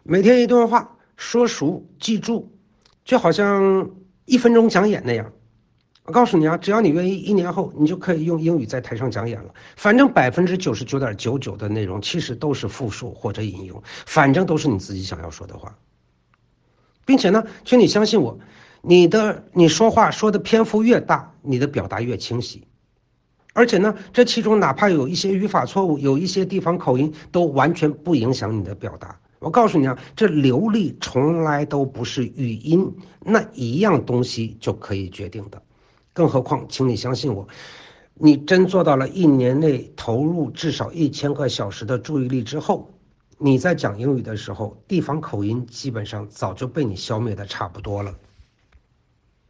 每天一段话，说熟记住，就好像1分钟讲演那样。我告诉你啊，只要你愿意，1年后你就可以用英语在台上讲演了。反正99.99%的内容其实都是复述或者引用，反正都是你自己想要说的话。并且呢，请你相信我，你说话说的篇幅越大，你的表达越清晰。而且呢，这其中哪怕有一些语法错误，有一些地方口音，都完全不影响你的表达。我告诉你啊，这流利从来都不是语音那一样东西就可以决定的。更何况，请你相信我，你真做到了1年内投入至少1000个小时的注意力之后，你在讲英语的时候，地方口音基本上早就被你消灭的差不多了。